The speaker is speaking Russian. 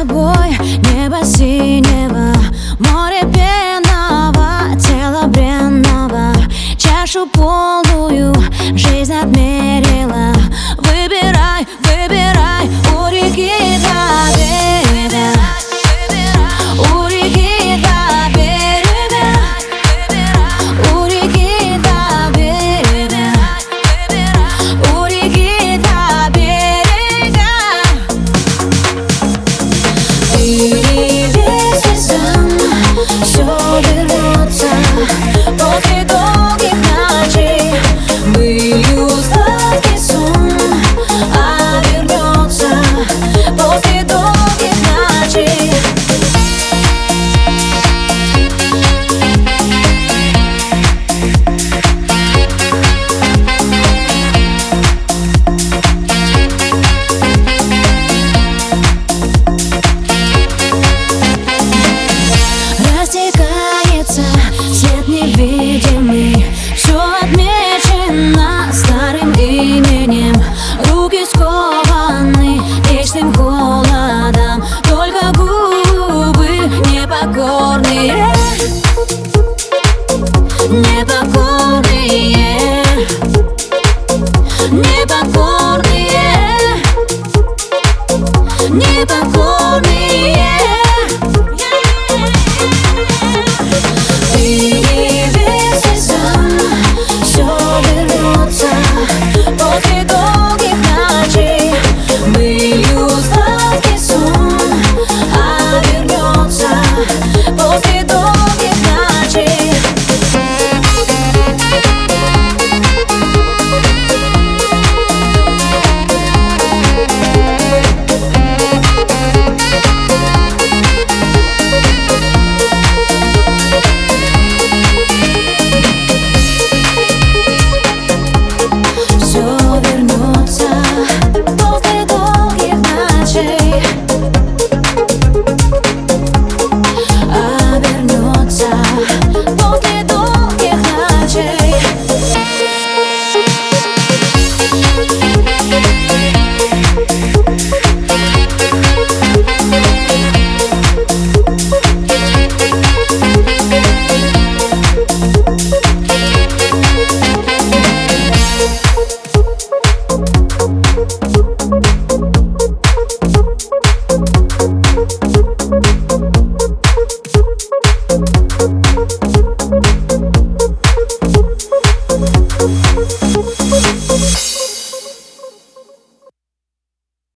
тобой небо синего, море пенного, тело бренного, чашу полную жизнь отмерила. Выбирай, выбирай, у реки два берега, у реки два берега, у реки два берега, у реки два берега. И весь сезон все вернется после долгих ночей. Былью сладкий сон, а вернется после долгих ночей. Растекается свет невидимый, все отмечено старым именем. Руки скованы вечным холодом, только губы непокорные, непокорные, непокорные, непокорные. И весь сезон все вернется после долгих ночей. Былью сладкий сон, а вернется после долгих ночей. We'll be right back.